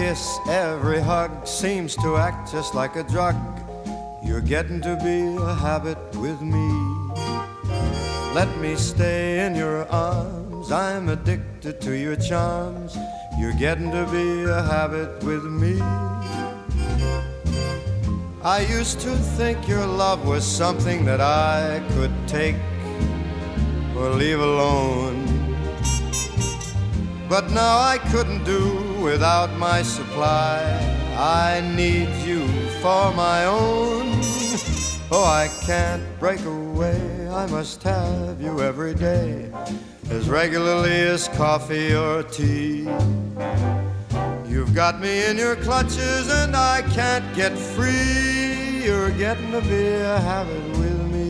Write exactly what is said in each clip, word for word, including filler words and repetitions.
kiss, every hug seems to act just like a drug. You're getting to be a habit with me. Let me stay in your arms, I'm addicted to your charms. You're getting to be a habit with me. I used to think your love was something that I could take or leave alone, but now I couldn't do without my supply. I need you for my own. Oh, I can't break away, I must have you every day, as regularly as coffee or tea. You've got me in your clutches and I can't get free. You're getting to be a habit with me.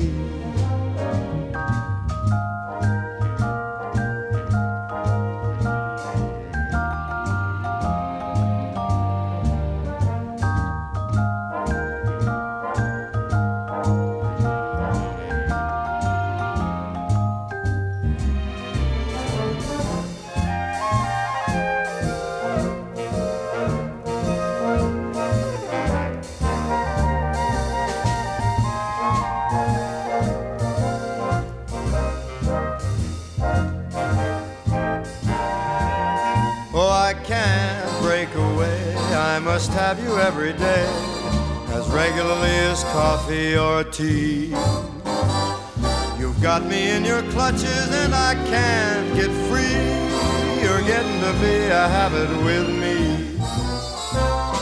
I must have you every day, as regularly as coffee or tea. You've got me in your clutches and I can't get free. You're getting to be a habit with me.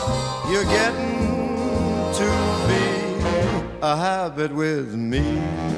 You're getting to be a habit with me.